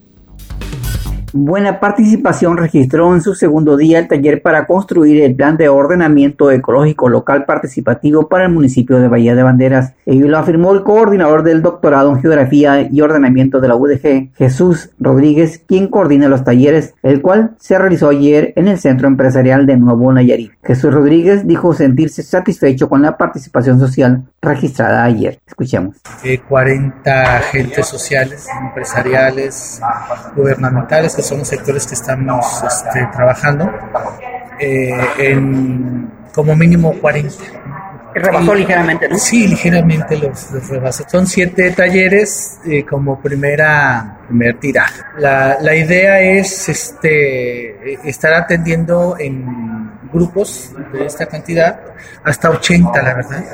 Buena participación registró en su segundo día el taller para construir el plan de ordenamiento ecológico local participativo para el municipio de Bahía de Banderas. Ello lo afirmó el coordinador del doctorado en Geografía y Ordenamiento de la U D G, Jesús Rodríguez, quien coordina los talleres, el cual se realizó ayer en el Centro Empresarial de Nuevo Nayarit. Jesús Rodríguez dijo sentirse satisfecho con la participación social registrada ayer. Escuchemos. Eh, cuarenta agentes sociales, empresariales, gubernamentales, que son los sectores que estamos este, trabajando, eh, en como mínimo cuarenta. Rebasó y, ligeramente, ¿no? Sí, ligeramente los, los rebasó. Son siete talleres eh, como primera primer tiraje. La, la idea es este, estar atendiendo en grupos de esta cantidad, hasta ochenta, la verdad,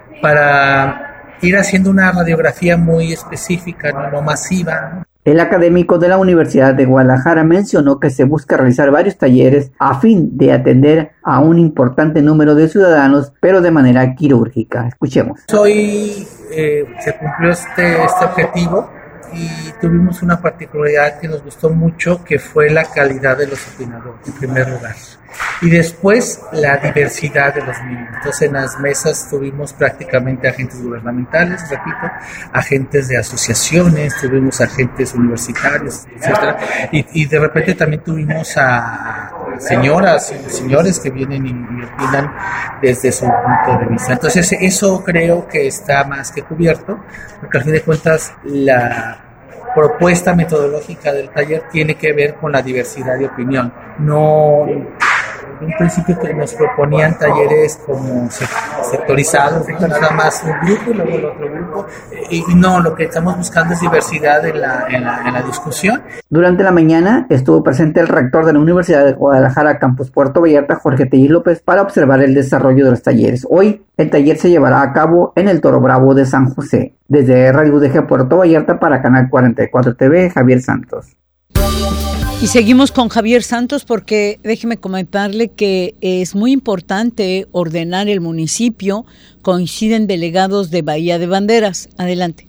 para ir haciendo una radiografía muy específica, no, no masiva. El académico de la Universidad de Guadalajara mencionó que se busca realizar varios talleres a fin de atender a un importante número de ciudadanos, pero de manera quirúrgica. Escuchemos. Hoy eh, se cumplió este, este objetivo y tuvimos una particularidad que nos gustó mucho, que fue la calidad de los opinadores, en primer lugar. Y después la diversidad de los mismos. Entonces en las mesas tuvimos prácticamente agentes gubernamentales, repito, agentes de asociaciones, tuvimos agentes universitarios, etcétera. Y, y de repente también tuvimos a señoras y señores que vienen y, y opinan desde su punto de vista. Entonces eso creo que está más que cubierto, porque al fin de cuentas la propuesta metodológica del taller tiene que ver con la diversidad de opinión. No, en un principio que nos proponían talleres como sectorizados, nada más un grupo y luego el otro grupo, y, y no, lo que estamos buscando es diversidad en la, en la, en la discusión. Durante la mañana estuvo presente el rector de la Universidad de Guadalajara, Campus Puerto Vallarta, Jorge Tellez López, para observar el desarrollo de los talleres. Hoy el taller se llevará a cabo en el Toro Bravo de San José. Desde Radio U D G Puerto Vallarta para Canal cuarenta y cuatro T V, Javier Santos. Y seguimos con Javier Santos porque déjeme comentarle que es muy importante ordenar el municipio. Coinciden delegados de Bahía de Banderas. Adelante.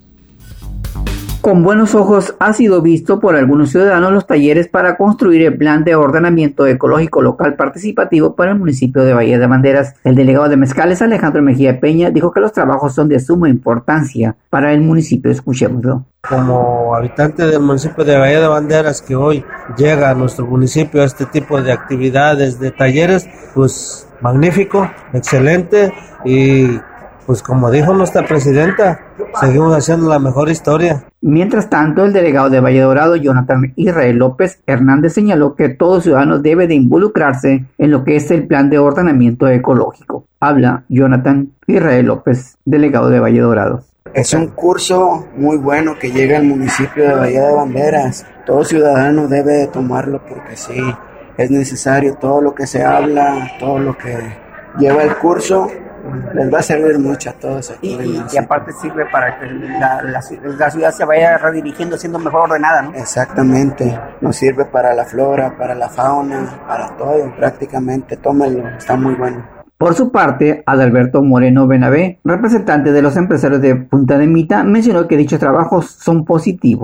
Con buenos ojos ha sido visto por algunos ciudadanos los talleres para construir el plan de ordenamiento ecológico local participativo para el municipio de Bahía de Banderas. El delegado de Mezcales, Alejandro Mejía Peña, dijo que los trabajos son de suma importancia para el municipio. Escuchémoslo. Como habitante del municipio de Bahía de Banderas, que hoy llega a nuestro municipio a este tipo de actividades, de talleres, pues magnífico, excelente, y pues como dijo nuestra presidenta, seguimos haciendo la mejor historia. Mientras tanto, el delegado de Valle Dorado, Jonathan Israel López Hernández, señaló que todo ciudadano debe de involucrarse en lo que es el plan de ordenamiento ecológico. Habla Jonathan Israel López, delegado de Valle Dorado. Es un curso muy bueno que llega al municipio de Bahía de Banderas. Todo ciudadano debe de tomarlo porque sí, es necesario. Todo lo que se habla, todo lo que lleva el curso, les va a servir mucho a todos aquí. Y, y, y aparte sirve para que la, la, la ciudad se vaya redirigiendo, siendo mejor ordenada, ¿no? Exactamente. Nos sirve para la flora, para la fauna, para todo prácticamente. Tómenlo, está muy bueno. Por su parte, Adalberto Moreno Benabé, representante de los empresarios de Punta de Mita, mencionó que dichos trabajos son positivos.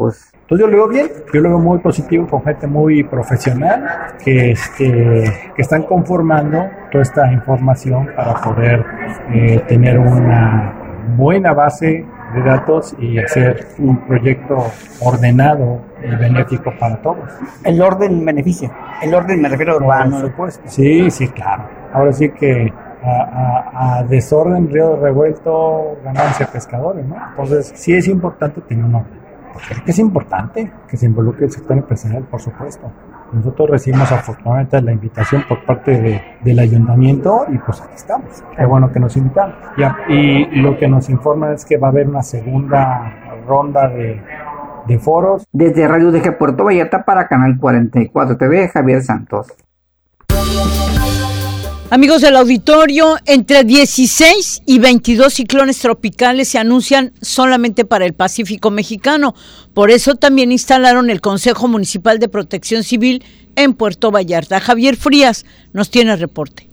Entonces yo lo veo bien, yo lo veo muy positivo, con gente muy profesional que, este, que están conformando toda esta información para poder eh, tener una buena base de datos y hacer un proyecto ordenado y benéfico para todos. El orden beneficia, el orden me refiero a urbano. Por supuesto. Sí, sí, claro. Ahora sí que a, a, a desorden, río revuelto, ganancia pescadores, ¿no? Entonces sí es importante tener un orden. Porque es importante que se involucre el sector empresarial, por supuesto. Nosotros recibimos afortunadamente la invitación por parte de, del ayuntamiento y pues aquí estamos. Qué bueno que nos invitan. Ya, y lo que nos informan es que va a haber una segunda ronda de, de foros. Desde Radio U D G Puerto Vallarta para Canal cuarenta y cuatro T V, Javier Santos. Amigos del auditorio, entre dieciséis y veintidós ciclones tropicales se anuncian solamente para el Pacífico mexicano. Por eso también instalaron el Consejo Municipal de Protección Civil en Puerto Vallarta. Javier Frías nos tiene el reporte.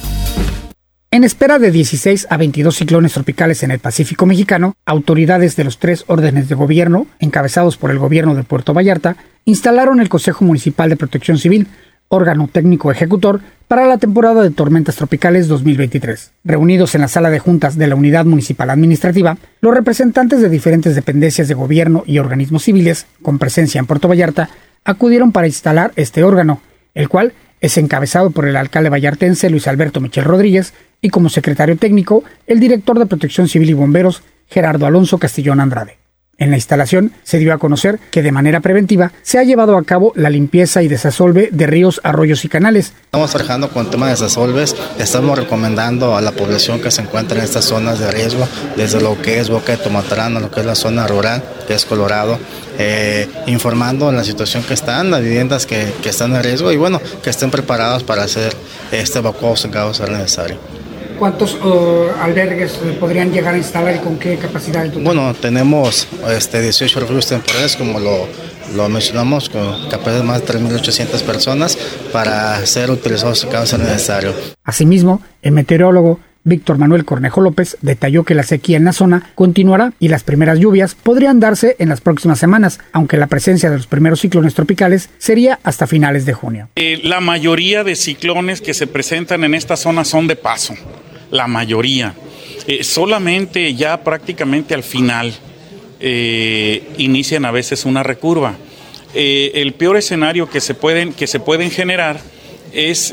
En espera de dieciséis a veintidós ciclones tropicales en el Pacífico mexicano, autoridades de los tres órdenes de gobierno, encabezados por el gobierno de Puerto Vallarta, instalaron el Consejo Municipal de Protección Civil, órgano técnico ejecutor para la temporada de tormentas tropicales dos mil veintitrés. Reunidos en la sala de juntas de la Unidad Municipal Administrativa, los representantes de diferentes dependencias de gobierno y organismos civiles, con presencia en Puerto Vallarta, acudieron para instalar este órgano, el cual es encabezado por el alcalde vallartense Luis Alberto Michel Rodríguez y como secretario técnico, el director de Protección Civil y Bomberos, Gerardo Alonso Castillón Andrade. En la instalación se dio a conocer que de manera preventiva se ha llevado a cabo la limpieza y desasolve de ríos, arroyos y canales. Estamos trabajando con el tema de desasolves, estamos recomendando a la población que se encuentra en estas zonas de riesgo, desde lo que es Boca de Tomatlán a lo que es la zona rural, que es Colorado, eh, informando en la situación que están, las viviendas que, que están en riesgo y bueno, que estén preparados para hacer este evacuados en caso sea necesario. ¿Cuántos uh, albergues podrían llegar a instalar y con qué capacidad? Bueno, tenemos este, dieciocho refugios temporales, como lo, lo mencionamos, con capacidad de más de tres mil ochocientas personas para ser utilizados en caso sea necesario. Asimismo, el meteorólogo Víctor Manuel Cornejo López detalló que la sequía en la zona continuará y las primeras lluvias podrían darse en las próximas semanas, aunque la presencia de los primeros ciclones tropicales sería hasta finales de junio. Eh, la mayoría de ciclones que se presentan en esta zona son de paso. La mayoría. Eh, solamente ya prácticamente al final eh, inician a veces una recurva. Eh, el peor escenario que se pueden, que se pueden generar es eh,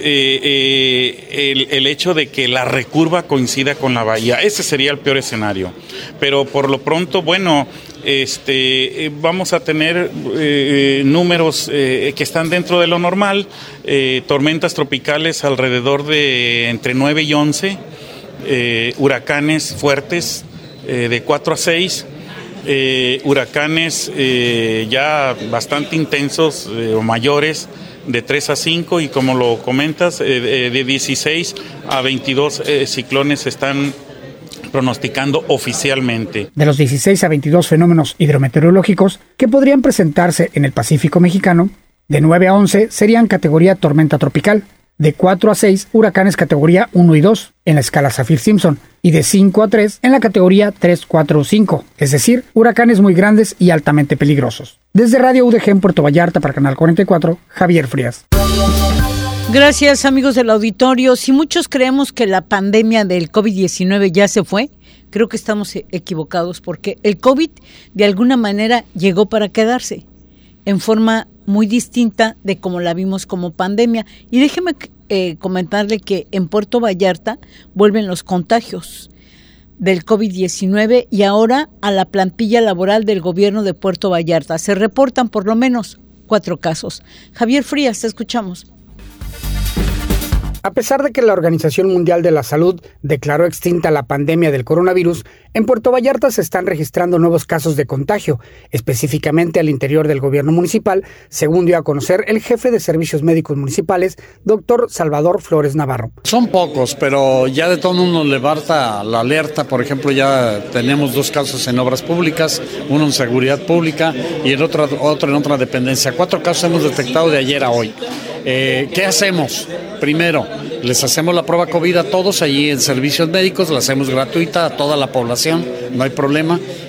eh, el, el hecho de que la recurva coincida con la bahía. Ese sería el peor escenario. Pero por lo pronto, bueno, este, eh, vamos a tener eh, números eh, que están dentro de lo normal, eh, tormentas tropicales alrededor de entre nueve y once, eh, huracanes fuertes eh, de cuatro a seis, eh, huracanes eh, ya bastante intensos eh, o mayores de tres a cinco y como lo comentas, eh, de dieciséis a veintidós eh, ciclones están pronosticando oficialmente. De los dieciséis a veintidós fenómenos hidrometeorológicos que podrían presentarse en el Pacífico mexicano, de nueve a once serían categoría tormenta tropical, de cuatro a seis huracanes categoría uno y dos en la escala Saffir-Simpson y de cinco a tres en la categoría tres, cuatro o cinco, es decir, huracanes muy grandes y altamente peligrosos. Desde Radio U D G en Puerto Vallarta para Canal cuarenta y cuatro, Javier Frías. Gracias, amigos del auditorio. Si muchos creemos que la pandemia del COVID diecinueve ya se fue, creo que estamos equivocados porque el COVID de alguna manera llegó para quedarse en forma muy distinta de como la vimos como pandemia. Y déjeme eh, comentarle que en Puerto Vallarta vuelven los contagios del COVID diecinueve y ahora a la plantilla laboral del gobierno de Puerto Vallarta. Se reportan por lo menos cuatro casos. Javier Frías, te escuchamos. A pesar de que la Organización Mundial de la Salud declaró extinta la pandemia del coronavirus, en Puerto Vallarta se están registrando nuevos casos de contagio, específicamente al interior del gobierno municipal, según dio a conocer el jefe de servicios médicos municipales, doctor Salvador Flores Navarro. Son pocos, pero ya de todo uno levanta la alerta. Por ejemplo, ya tenemos dos casos en obras públicas, uno en seguridad pública y el otro, otro en otra dependencia. Cuatro casos hemos detectado de ayer a hoy. Eh, ¿Qué hacemos? Primero, les hacemos la prueba COVID a todos allí en servicios médicos, la hacemos gratuita a toda la población, no hay problema.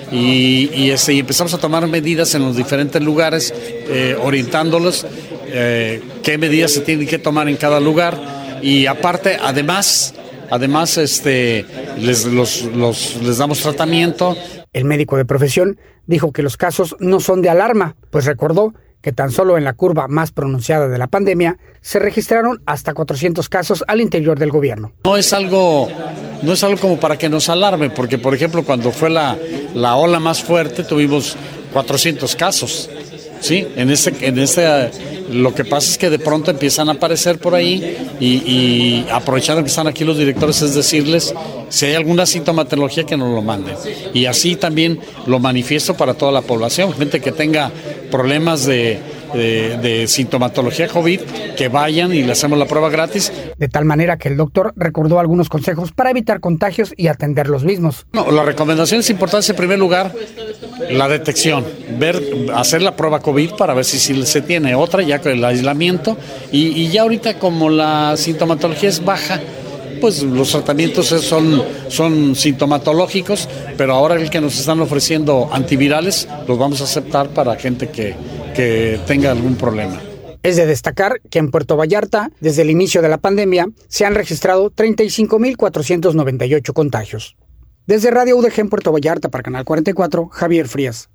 y, y, este, y empezamos a tomar medidas en los diferentes lugares, eh, orientándolos eh, qué medidas se tienen que tomar en cada lugar, y aparte, además, además este, les, los, los, les damos tratamiento. El médico de profesión dijo que los casos no son de alarma, pues recordó que tan solo en la curva más pronunciada de la pandemia se registraron hasta cuatrocientos casos al interior del gobierno. No es algo, no es algo como para que nos alarme, porque por ejemplo cuando fue la, la ola más fuerte tuvimos cuatrocientos casos. Sí, en este, en este, lo que pasa es que de pronto empiezan a aparecer por ahí y, y aprovechando que están aquí los directores es decirles si hay alguna sintomatología que nos lo manden. Y así también lo manifiesto para toda la población, gente que tenga problemas de, de, de sintomatología COVID, que vayan y le hacemos la prueba gratis. De tal manera que el doctor recordó algunos consejos para evitar contagios y atender los mismos. No, la recomendación es importante en primer lugar la detección, ver, hacer la prueba COVID para ver si, si se tiene otra ya con el aislamiento y, y ya ahorita como la sintomatología es baja, pues los tratamientos son, son sintomatológicos, pero ahora el que nos están ofreciendo antivirales los vamos a aceptar para gente que, que tenga algún problema. Es de destacar que en Puerto Vallarta, desde el inicio de la pandemia, se han registrado treinta y cinco mil cuatrocientos noventa y ocho contagios. Desde Radio U D G en Puerto Vallarta para Canal cuarenta y cuatro, Javier Frías.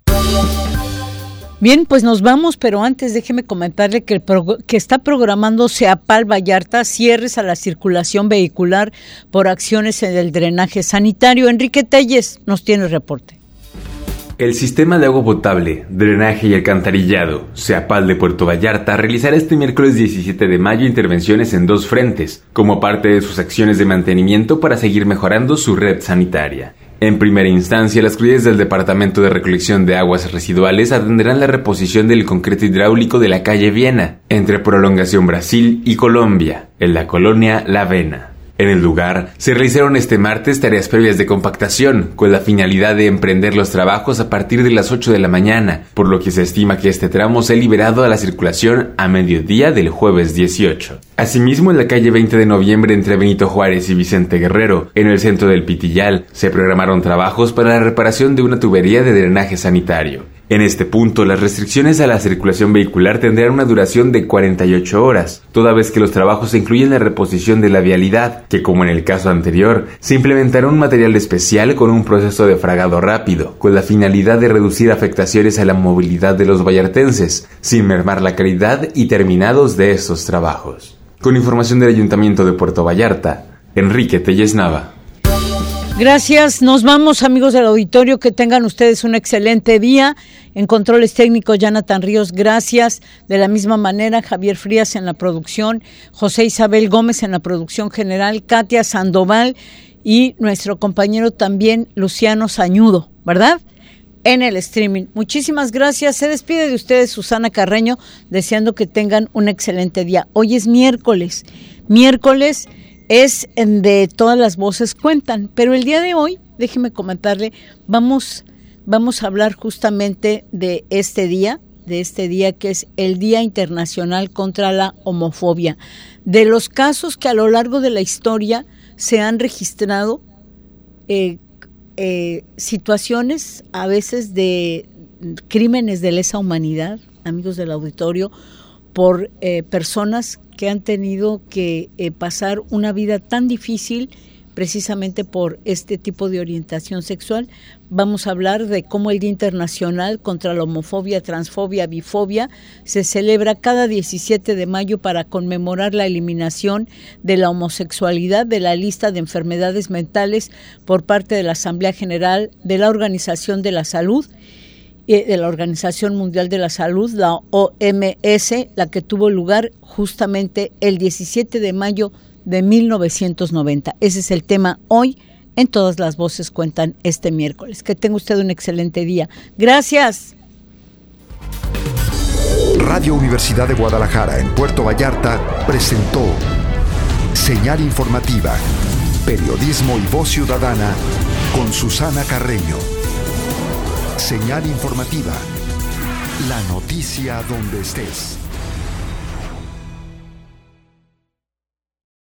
Bien, pues nos vamos, pero antes déjeme comentarle que, el pro, que está programando Ceapal Vallarta cierres a la circulación vehicular por acciones en el drenaje sanitario. Enrique Telles nos tiene el reporte. El Sistema de Agua Potable, Drenaje y Alcantarillado, Ceapal de Puerto Vallarta, realizará este miércoles diecisiete de mayo intervenciones en dos frentes, como parte de sus acciones de mantenimiento para seguir mejorando su red sanitaria. En primera instancia, las cuadrillas del Departamento de Recolección de Aguas Residuales atenderán la reposición del concreto hidráulico de la calle Viena, entre Prolongación Brasil y Colombia, en la colonia La Avena. En el lugar, se realizaron este martes tareas previas de compactación, con la finalidad de emprender los trabajos a partir de las ocho de la mañana, por lo que se estima que este tramo sea liberado a la circulación a mediodía del jueves dieciocho. Asimismo, en la calle veinte de noviembre entre Benito Juárez y Vicente Guerrero, en el centro del Pitillal, se programaron trabajos para la reparación de una tubería de drenaje sanitario. En este punto, las restricciones a la circulación vehicular tendrán una duración de cuarenta y ocho horas, toda vez que los trabajos incluyen la reposición de la vialidad, que como en el caso anterior, se implementará un material especial con un proceso de fragado rápido, con la finalidad de reducir afectaciones a la movilidad de los vallartenses, sin mermar la calidad y terminados de estos trabajos. Con información del Ayuntamiento de Puerto Vallarta, Enrique Telles Nava. Gracias, nos vamos amigos del auditorio, que tengan ustedes un excelente día. En controles técnicos, Jonathan Ríos, gracias. De la misma manera, Javier Frías en la producción, José Isabel Gómez en la producción general, Katia Sandoval y nuestro compañero también Luciano Sañudo, ¿verdad? En el streaming. Muchísimas gracias. Se despide de ustedes Susana Carreño, deseando que tengan un excelente día. Hoy es miércoles, miércoles es en de todas las voces cuentan, pero el día de hoy, déjeme comentarle, vamos, vamos a hablar justamente de este día, de este día que es el Día Internacional contra la Homofobia, de los casos que a lo largo de la historia se han registrado, eh, eh, situaciones a veces de crímenes de lesa humanidad, amigos del auditorio, por eh, personas que han tenido que eh, pasar una vida tan difícil precisamente por este tipo de orientación sexual. Vamos a hablar de cómo el Día Internacional contra la Homofobia, Transfobia, Bifobia se celebra cada diecisiete de mayo para conmemorar la eliminación de la homosexualidad de la lista de enfermedades mentales por parte de la Asamblea General de la Organización de la Salud, de la Organización Mundial de la Salud, la O M S, la que tuvo lugar justamente el diecisiete de mayo de mil novecientos noventa. Ese es el tema hoy en Todas las Voces Cuentan este miércoles. Que tenga usted un excelente día. Gracias. Radio Universidad de Guadalajara en Puerto Vallarta presentó Señal Informativa, Periodismo y Voz Ciudadana con Susana Carreño. Señal Informativa, la noticia donde estés.